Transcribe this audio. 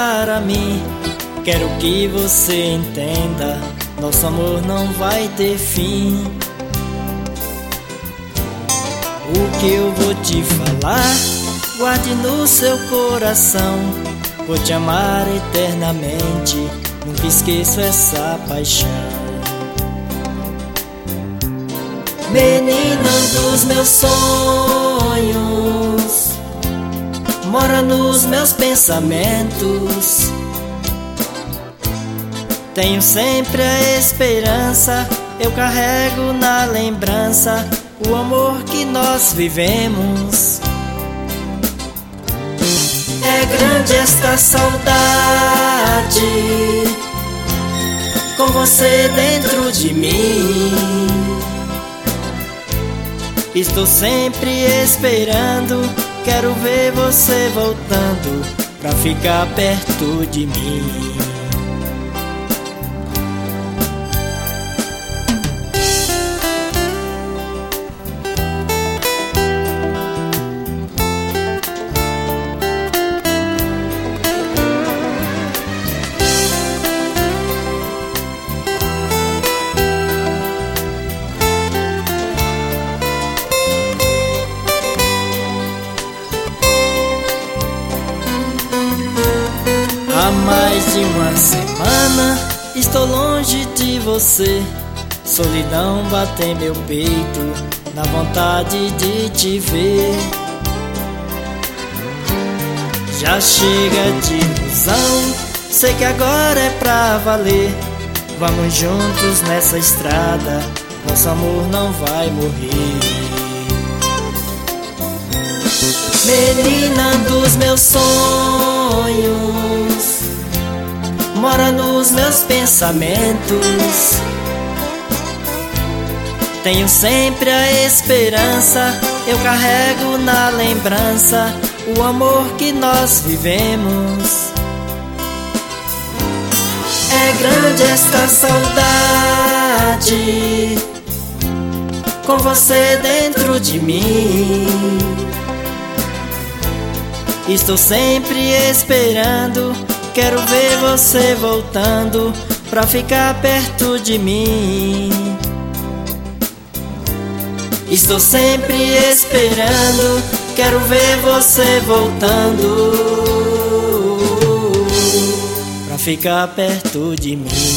para mim. Quero que você entenda, nosso amor não vai ter fim. O que eu vou te falar, guarde no seu coração. Vou te amar eternamente, nunca esqueço essa paixão. Menina dos meus sonhos, mora nos meus pensamentos. Tenho sempre a esperança, eu carrego na lembrança o amor que nós vivemos. É grande esta saudade, com você dentro de mim. Estou sempre esperando, quero ver você voltando pra ficar perto de mim. Há mais de uma semana estou longe de você. Solidão bate em meu peito, na vontade de te ver. Já chega de ilusão, sei que agora é pra valer. Vamos juntos nessa estrada, nosso amor não vai morrer. Menina dos meus sonhos, mora nos meus pensamentos. Tenho sempre a esperança, eu carrego na lembrança o amor que nós vivemos. É grande esta saudade, com você dentro de mim. Estou sempre esperando, quero ver você voltando pra ficar perto de mim. Estou sempre esperando, quero ver você voltando pra ficar perto de mim.